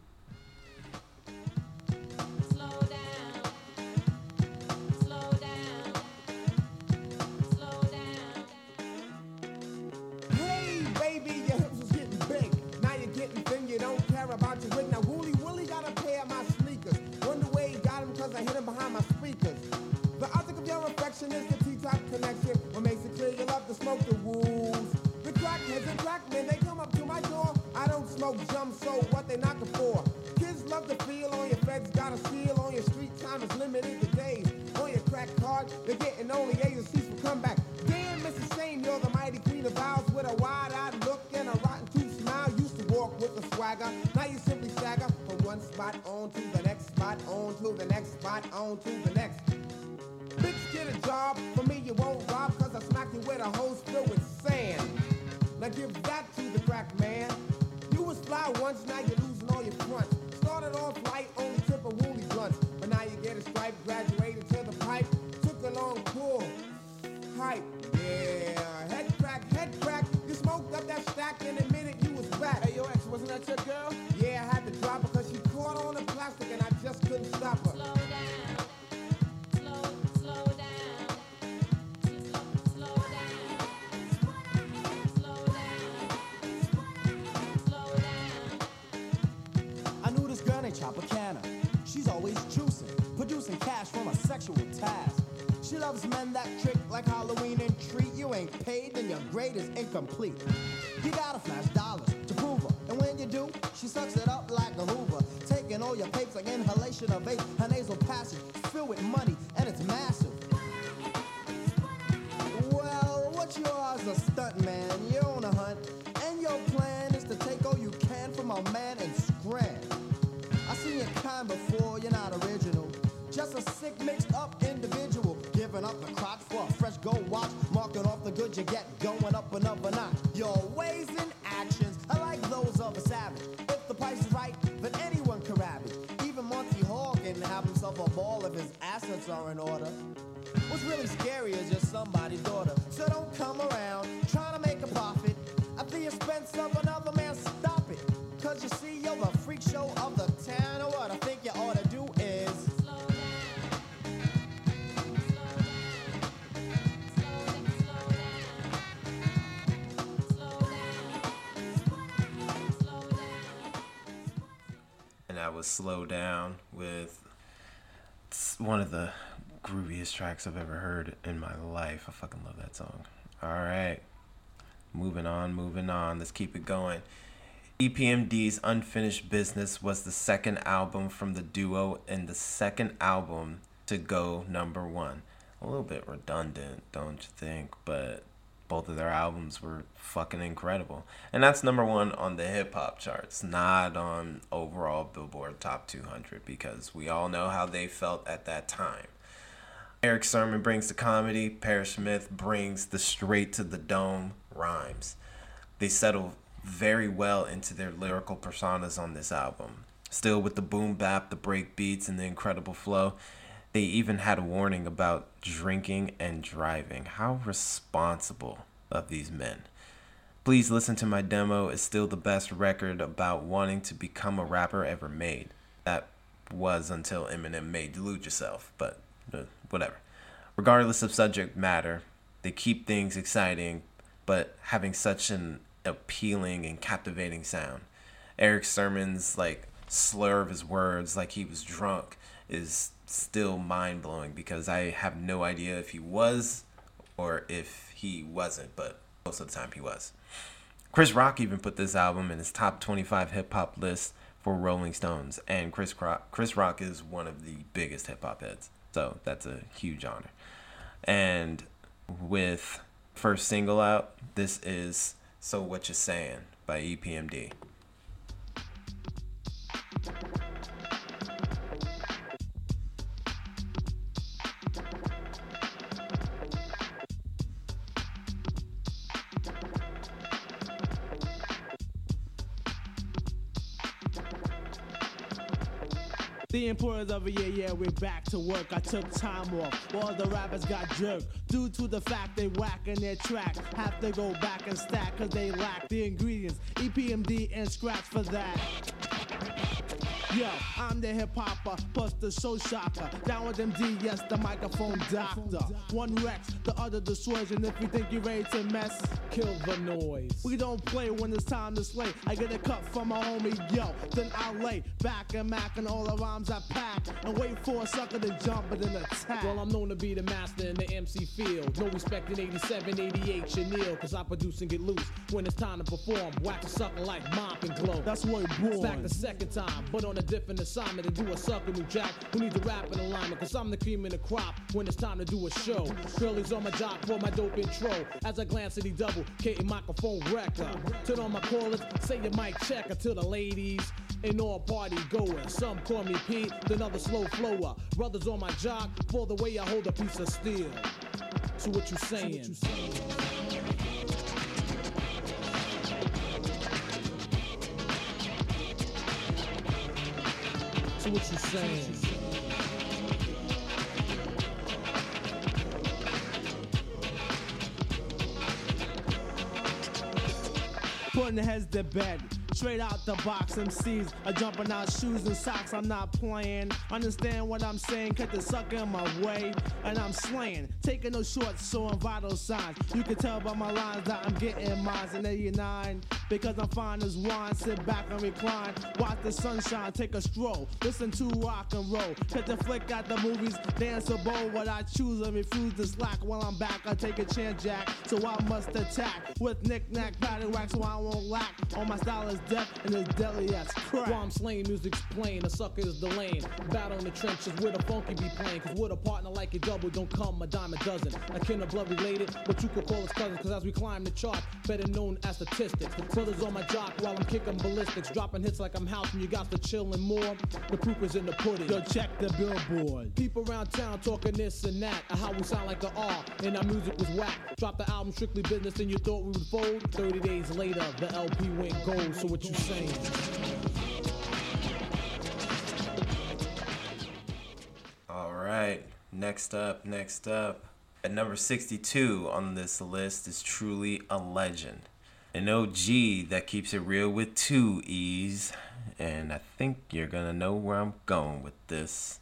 Hey baby, your hips was getting big. Now you're getting thin, you don't care about your wig. Now Wooly Willie got a pair of my sneakers. Wonder where he got them, cause I hit him behind my speakers. The object of your affection is the T-top connection. What makes it clear you love to smoke the wolves. The crackheads and crackmen, they come up to my door. I don't smoke jump, so what they knocking for? Kids love to feel on your feds, got a seal on your street time is limited to days. On your crack card, they're getting only agencies for comeback. Damn, Mrs. Shane, you're the mighty queen of vows with a wide-eyed look and a rotten tooth smile. Used to walk with a swagger, now you simply stagger from one spot on to the next spot, on to the next spot, on to the next. Bitch, get a job, for me you won't rob, cause I smack you with a hose filled with sand. Now give that to the crack man. You was fly once, now you're losing all your fronts. Started off light, only tip of woolly blunts, but now you get a stripe, graduated to the pipe. Took a long pull, hype, yeah. Head crack, you smoked up that stack in a minute you was back. Hey yo ex, wasn't that your girl? Yeah, I had to drop her cause she caught on the plastic and I just couldn't stop her. Slow down. Tropicana. She's always juicing, producing cash from a sexual task. She loves men that trick like Halloween and treat. You ain't paid, then your grade is incomplete. You gotta flash dollars to prove her, and when you do, she sucks it up like a Hoover, taking all your papes like inhalation of vape. Her nasal passage is filled with money, and it's massive. Well, what you are is a stunt man. You're on a hunt, and your plan is to take all you can from a man and scram. I seen your kind before, you're not original. Just a sick, mixed up individual. Giving up the crotch for a fresh gold watch. Marking off the good you get, going up another notch. Your ways and actions are like those of a savage. If the price is right, then anyone can rap it. Even Monty Hall can have himself a ball if his assets are in order. What's really scary is just somebody's daughter. So don't come around trying to make a profit at the expense of another man. Stop it. Cause you see, you're the freak show of the town. And what I think you ought to do is That was Slow Down with one of the grooviest tracks I've ever heard in my life. I fucking love that song. All right. Moving on. Let's keep it going. EPMD's Unfinished Business was the second album from the duo and the second album to go number one. A little bit redundant, don't you think? But both of their albums were fucking incredible. And that's number one on the hip-hop charts, not on overall Billboard Top 200, because we all know how they felt at that time. Eric Sermon brings the comedy. Parrish Smith brings the straight-to-the-dome rhymes. They settle very well into their lyrical personas on this album. Still with the boom bap, the break beats, and the incredible flow. They even had a warning about drinking and driving. How responsible of these men. Please Listen to My Demo is still the best record about wanting to become a rapper ever made. That was until Eminem made Delude Yourself, but whatever. Regardless of subject matter, they keep things exciting, but having such an appealing and captivating sound. Eric Sermon's slur of his words like he was drunk is still mind-blowing, because I have no idea if he was or if he wasn't, but most of the time he was. Chris Rock even put this album in his top 25 hip-hop list for Rolling Stones, and Chris Rock is one of the biggest hip-hop heads, so that's a huge honor. And with first single out, this is So What You Saying by EPMD. The importance of a year, we're back to work. I took time off, all the rappers got jerked. Due to the fact they whacking their track, have to go back and stack, cause they lack the ingredients. EPMD and scratch for that. Yo, I'm the hip-hopper, plus the show shocker. Down with MD, yes, the microphone doctor. One Rex, the other the Swerge, and if you think you're ready to mess, kill the noise. We don't play when it's time to slay. I get a cut from my homie, yo, then I lay back and mac and all the rhymes I pack, and wait for a sucker to jump and then attack. Well, I'm known to be the master in the MC field. No respect in 87, 88, Chanel, cause I produce and get loose. When it's time to perform, whack a sucker like Mop and Glow. That's what it born. Back the second time, but on a different assignment to do a sucker new jack who needs a rap in alignment, cause I'm the cream in the crop when it's time to do a show. Curly's on my job for my dope intro. As I glance at the double, K microphone wrecker. Turn on my callers, say your mic checker to the ladies and all party goers. Some call me Pete, another slow flower. Brothers on my jock for the way I hold a piece of steel. So what you saying? So what you saying? Putting the heads to bed. Straight out the box, MCs are jumping out shoes and socks. I'm not playing. Understand what I'm saying? Cut the sucker in my way, and I'm slaying. Taking no shorts, showing vital signs. You can tell by my lines that I'm getting mines in 89. Because I'm fine as wine. Sit back and recline. Watch the sunshine, take a stroll. Listen to rock and roll. Catch a flick at the movies, dance a bowl. What I choose and refuse to slack. While I'm back, I take a chance, Jack. So I must attack with knick-knack, paddywhack, so I won't lack. All my style is death and it's deadly as crap. While I'm slaying, music's plain, a sucker is the lane. Battle in the trenches where the funky be playing. Cause with a partner like a double, don't come a dime a dozen. I kin of blood related, but you could call us cousins. Cause as we climb the chart, better known as statistics. Brothers on my jock while I'm kicking ballistics. Dropping hits like I'm house and you got to chill and more. The proof is in the pudding. Yo, check the billboard. People around town talking this and that. How we sound like the R and our music was whack. Drop the album Strictly Business and you thought we would fold. 30 days later, the LP went gold. So what you saying? All right, Next up. At number 62 on this list is truly a legend. An OG that keeps it real with 2 E's. And I think you're gonna know where I'm going with this.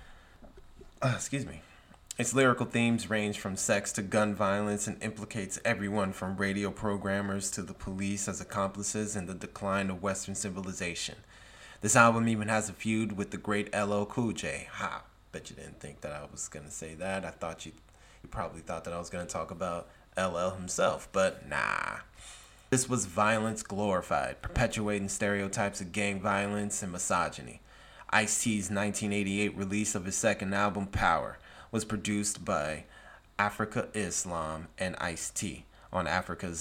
Excuse me. Its lyrical themes range from sex to gun violence and implicates everyone from radio programmers to the police as accomplices in the decline of Western civilization. This album even has a feud with the great LL Cool J. Ha! Bet you didn't think that I was gonna say that. I thought you probably thought that I was gonna talk about LL himself, but nah. This was violence glorified, perpetuating stereotypes of gang violence and misogyny. Ice-T's 1988 release of his second album, Power, was produced by Africa Islam and Ice-T on Africa's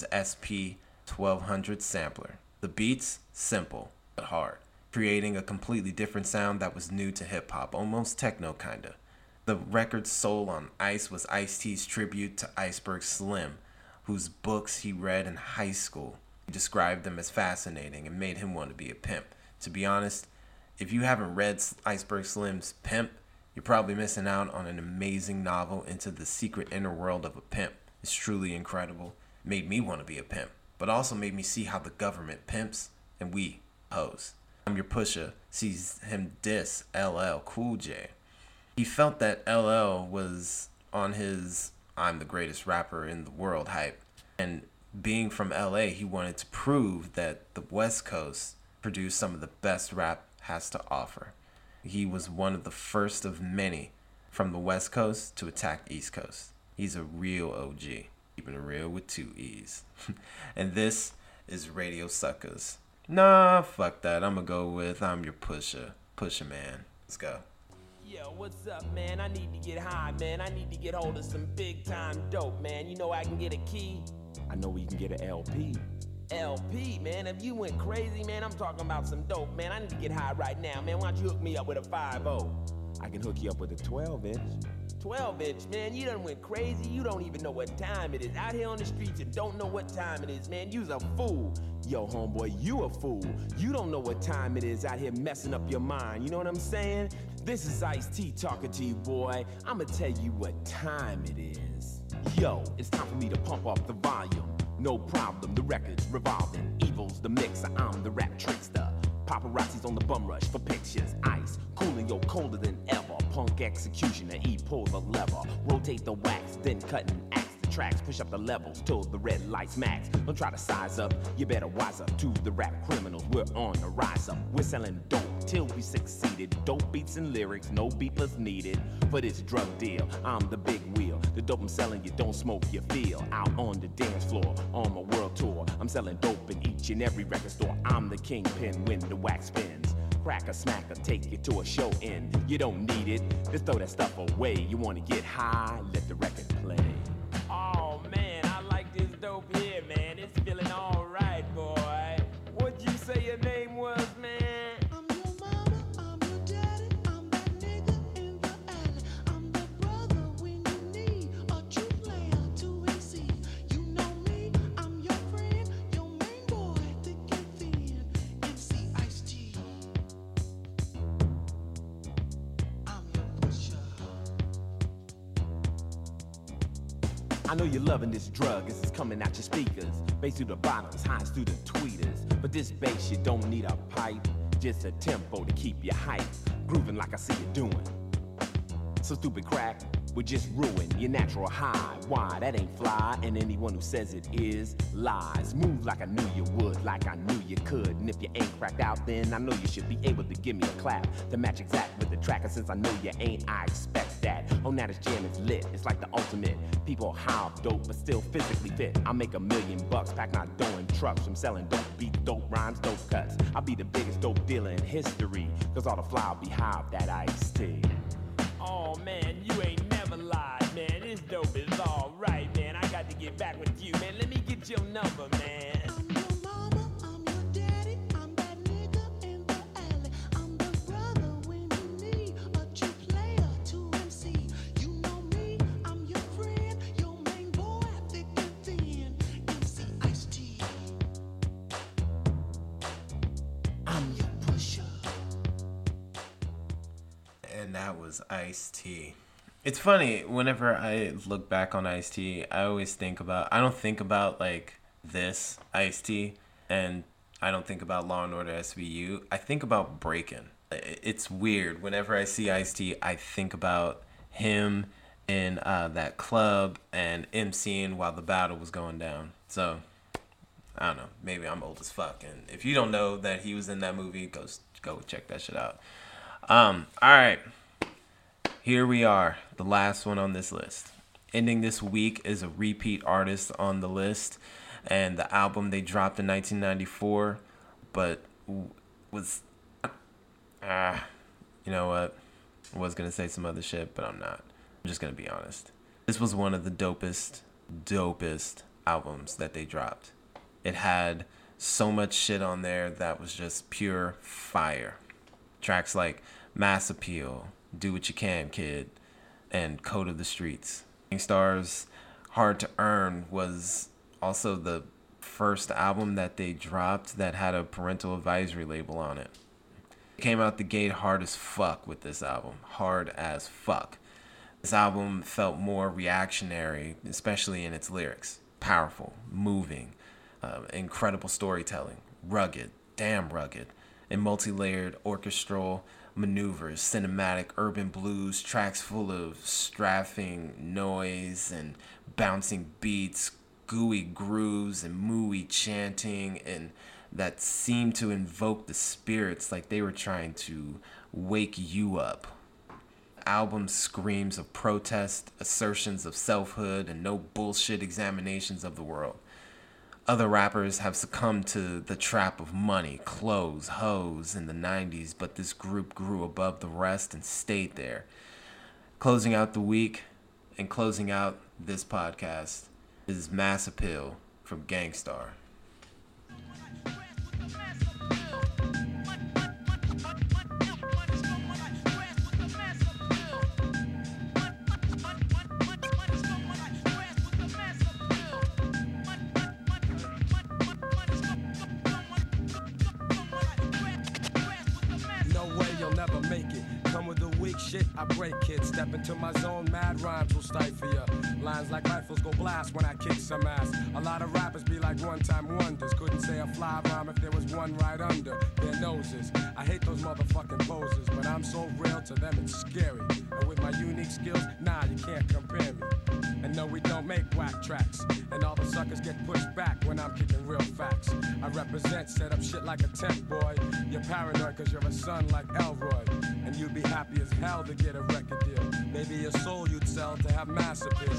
SP-1200 sampler. The beats, simple but hard, creating a completely different sound that was new to hip-hop, almost techno kinda. The record's soul on Ice was Ice-T's tribute to Iceberg Slim, whose books he read in high school. He described them as fascinating and made him want to be a pimp. To be honest, if you haven't read Iceberg Slim's Pimp, you're probably missing out on an amazing novel into the secret inner world of a pimp. It's truly incredible. It made me want to be a pimp, but also made me see how the government pimps and we hoes. I'm Your Pusha sees him diss LL Cool J. He felt that LL was on his I'm the greatest rapper in the world hype. And being from LA, he wanted to prove that the West Coast produced some of the best rap has to offer. He was one of the first of many from the West Coast to attack East Coast. He's a real OG, keeping it real with 2 E's. And this is Radio Suckers. Nah, fuck that. I'm gonna go with I'm Your Pusha. Pusha, man. Let's go. Yo, what's up, man? I need to get high, man. I need to get hold of some big time dope, man. You know I can get a key. I know we can get an LP. LP, man. If you went crazy, man, I'm talking about some dope, man. I need to get high right now, man. Why don't you hook me up with a 5-0? I can hook you up with a 12-inch. 12-inch, man. You done went crazy. You don't even know what time it is. Out here on the streets and don't know what time it is, man. You's a fool. Yo, homeboy, you a fool. You don't know what time it is out here messing up your mind. You know what I'm saying? This is Ice-T talking to you, boy. I'ma tell you what time it is. Yo, it's time for me to pump up the volume. No problem, the record's revolving. Evil's the mixer, I'm the rap trickster. Paparazzi's on the bum rush for pictures. Ice, cooling, yo, colder than ever. Punk executioner, E pull the lever. Rotate the wax, then cut and axe the tracks. Push up the levels till the red lights max. Don't try to size up, you better wise up to the rap criminals. We're on the rise up. We're selling dope till we succeeded. Dope beats and lyrics, no beetless needed. For this drug deal, I'm the big wheel. The dope I'm selling, you don't smoke, you feel. Out on the dance floor, on my world tour. I'm selling dope in each and every record store. I'm the kingpin when the wax spins. Crack a smack or take you to a show in. You don't need it, just throw that stuff away. You wanna get high, let the record play. Oh, man, I like this dope here, man. It's feeling all right, boy. What'd you say your name was, man? I know you're loving this drug as it's coming out your speakers. Bass through the bottoms, highs through the tweeters. But this bass, you don't need a pipe, just a tempo to keep you hype. Grooving like I see you doing. So stupid crack would just ruin your natural high. Why, that ain't fly, and anyone who says it is lies. Move like I knew you would, like I knew you could. And if you ain't cracked out, then I know you should be able to give me a clap to match exact with the track. And since I know you ain't, I expect that. Oh, now this jam is lit, it's like the ultimate. People high dope, but still physically fit. I make $1 million bucks, pack my dough in trucks from selling dope beats, dope rhymes, dope cuts. I'll be the biggest dope dealer in history, cause all the fly will be high off that Ice-T. Oh, man, you ain't never lied, man. This dope is all right, man. I got to get back with you, man. Let me get your number, man. I'm your mama, I'm your daddy, I'm that nigga in the alley. I'm the brother when you need a true player to MC. You know me, I'm your friend, your main boy, thick and thin. MC Ice-T. I'm your pusher. And that was Ice-T. It's funny, whenever I look back on Ice-T, I always think about, I don't think about like this Ice-T, and I don't think about Law and Order SVU. I think about Breakin'. It's weird. Whenever I see Ice-T, I think about him in that club and MCing while the battle was going down. So, I don't know. Maybe I'm old as fuck. And if you don't know that he was in that movie, go check that shit out. All right. Here we are. The last one on this list. Ending this week is a repeat artist on the list. And the album they dropped in 1994. But was... you know what? I was going to say some other shit, but I'm not. I'm just going to be honest. This was one of the dopest albums that they dropped. It had so much shit on there that was just pure fire. Tracks like Mass Appeal, Do What You Can, Kid, and Code of the Streets. Gangstar's Hard to Earn was also the first album that they dropped that had a parental advisory label on it. Came out the gate hard as fuck with this album. Hard as fuck. This album felt more reactionary, especially in its lyrics. Powerful, moving, incredible storytelling, rugged, damn rugged, and multi-layered orchestral maneuvers, cinematic urban blues, tracks full of strafing noise and bouncing beats, gooey grooves and mooey chanting, and that seemed to invoke the spirits like they were trying to wake you up. Album screams of protest, assertions of selfhood, and no bullshit examinations of the world. Other rappers have succumbed to the trap of money, clothes, hoes in the 90s, but this group grew above the rest and stayed there. Closing out the week and closing out this podcast is Mass Appeal from Gangstar. Shit, I break kids, step into my zone, mad rhymes will stifle ya. Lines like rifles go blast when I kick some ass. A lot of rappers be like one-time wonders. Couldn't say a fly rhyme if there was one right under their noses. I hate those motherfucking poses, but I'm so real to them it's scary. And with my unique skills, nah, you can't compare me. And no, we don't make whack tracks. And all the suckers get pushed back when I'm kicking real facts. I represent, set up shit like a tent, boy. You're paranoid cause you're a son like Elroy. And you'd be happy as hell to get a record deal. Maybe your soul you'd sell to have mass appeal.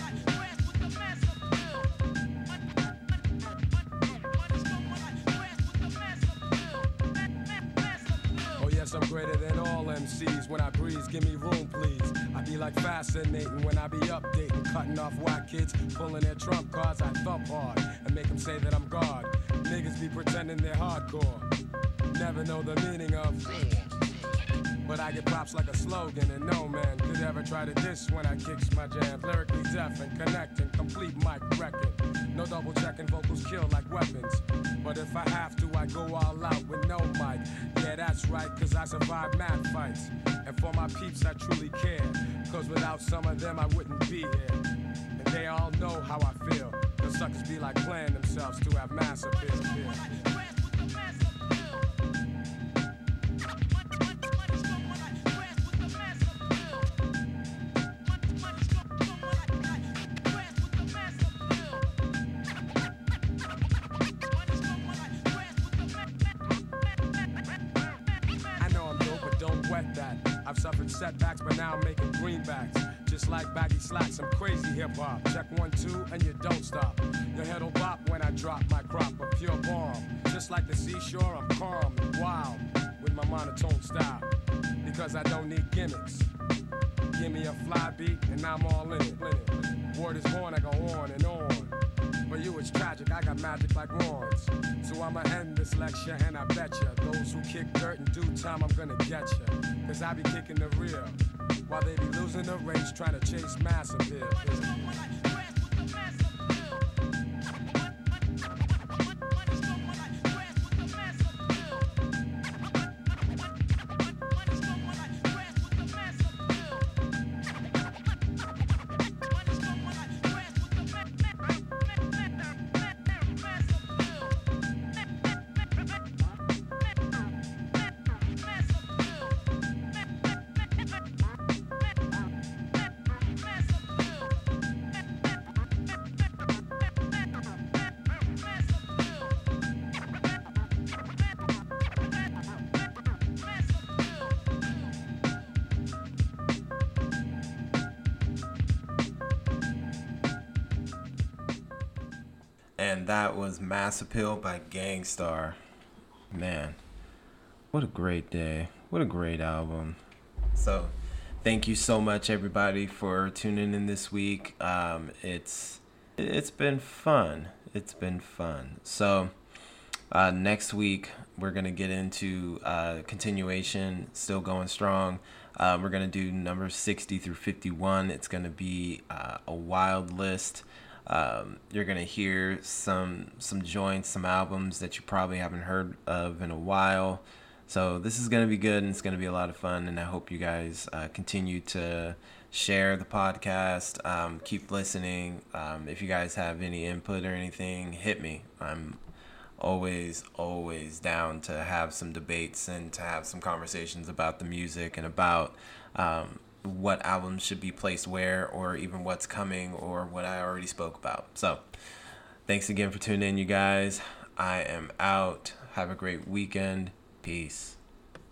Oh yes, I'm greater than all MCs. When I breeze, give me room, please. I be like fascinating when I be updating, cutting off whack kids, pulling their trump cards. I thump hard and make them say that I'm God. Niggas be pretending they're hardcore. Never know the meaning of. But I get props like a slogan, and no man could ever try to diss when I kicks my jams. Lyrically deaf and connecting, complete mic wrecking. No double checking, vocals kill like weapons. But if I have to, I go all out with no mic. Yeah, that's right, cause I survive mad fights. And for my peeps, I truly care. Cause without some of them, I wouldn't be here. And they all know how I feel. Cause suckers be like playing themselves to have mass appeal. I've suffered setbacks, but now I'm making greenbacks. Just like baggy slacks, I'm crazy hip-hop. Check 1, 2, and you don't stop. Your head'll bop when I drop my crop of pure bomb. Just like the seashore, I'm calm and wild with my monotone style. Because I don't need gimmicks. Give me a fly beat, and I'm all in it. Word is born, I go on and on. For you it's tragic, I got magic like wands. So I'ma end this lecture and I betcha those who kick dirt in due time, I'm gonna get ya. Cause I be kicking the real, while they be losing the race trying to chase mass appeal. And that was Mass Appeal by Gangstar. Man, what a great day. What a great album. So, thank you so much, everybody, for tuning in this week. It's been fun. It's been fun. So, next week, we're going to get into continuation, still going strong. We're going to do numbers 60 through 51. It's going to be a wild list. You're going to hear some joints, some albums that you probably haven't heard of in a while. So this is going to be good, and it's going to be a lot of fun, and I hope you guys continue to share the podcast, keep listening. If you guys have any input or anything, hit me. I'm always down to have some debates and to have some conversations about the music and about what albums should be placed where, or even what's coming, or what I already spoke about. So thanks again for tuning in, you guys. I am out. Have a great weekend. Peace.